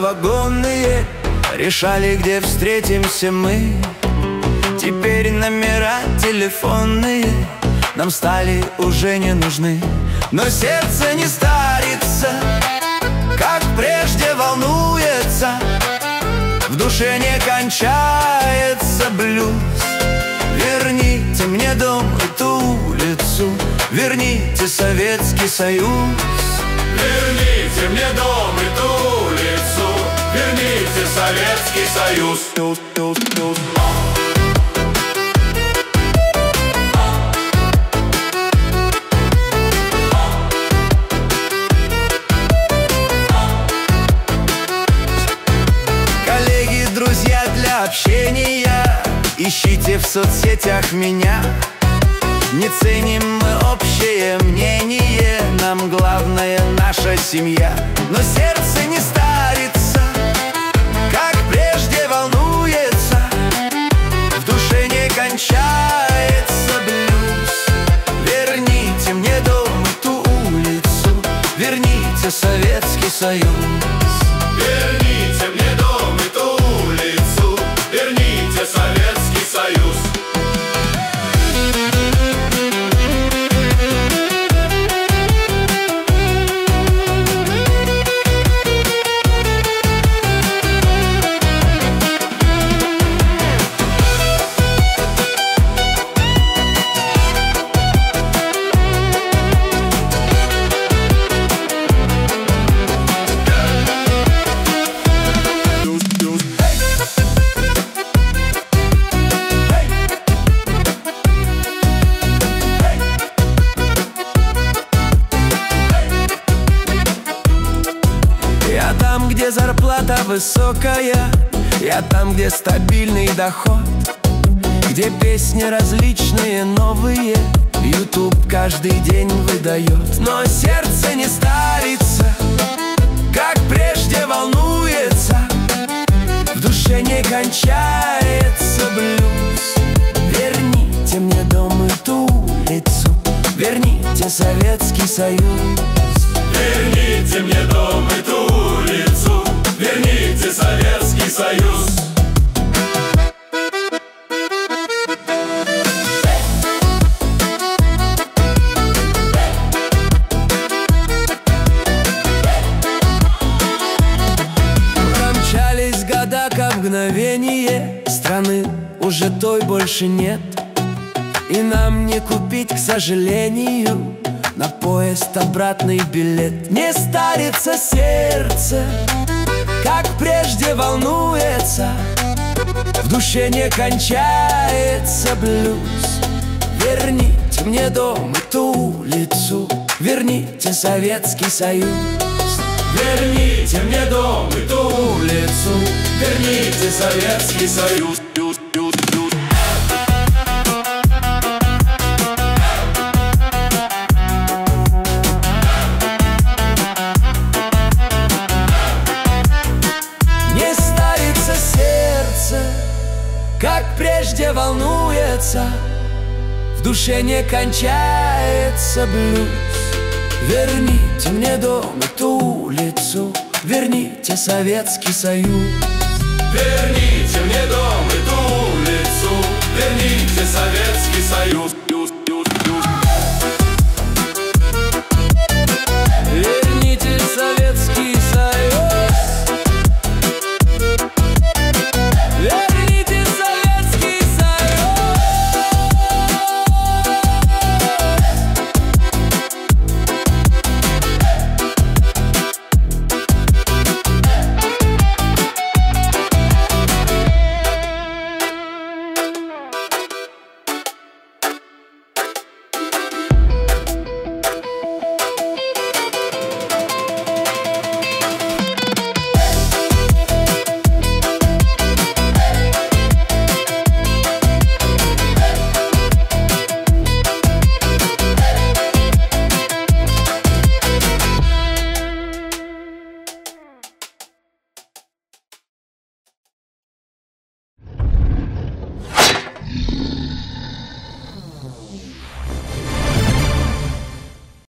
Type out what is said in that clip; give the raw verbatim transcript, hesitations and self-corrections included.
вагонные решали, где встретимся мы. Теперь номера телефонные нам стали уже не нужны. Но сердце не старится, как прежде волнуется. В душе не кончается блюз. Верните мне дом и ту улицу, верните Советский Союз. Верните мне дом и ту улицу, верните Советский Союз. Коллеги, друзья, для общения ищите в соцсетях меня. Не ценим мы общее мнение, нам главное наша семья. Но сердце не старится, как прежде волнуется. В душе не кончается блюз. Верните мне дом и ту улицу, верните Советский Союз. Верните мне дом и ту улицу, верните Советский Союз. Я там, где зарплата высокая, я там, где стабильный доход, где песни различные новые YouTube каждый день выдает. Но сердце не старится, как прежде волнуется. В душе не кончается блюз. Верните мне дом и ту улицу, верните Советский Союз. Верните мне дом и ту улицу, верните Советский Союз. Промчались года, как мгновение, страны уже той больше нет. И нам не купить, к сожалению, на поезд обратный билет. Не старится сердце, как прежде волнуется. В душе не кончается блюз. Верните мне дом и ту улицу, верните Советский Союз. Верните мне дом и ту улицу, верните Советский Союз. Как прежде волнуется, в душе не кончается блюз. Верните мне дом и ту улицу, верните Советский Союз. Верните мне дом и ту улицу, верните Советский Союз.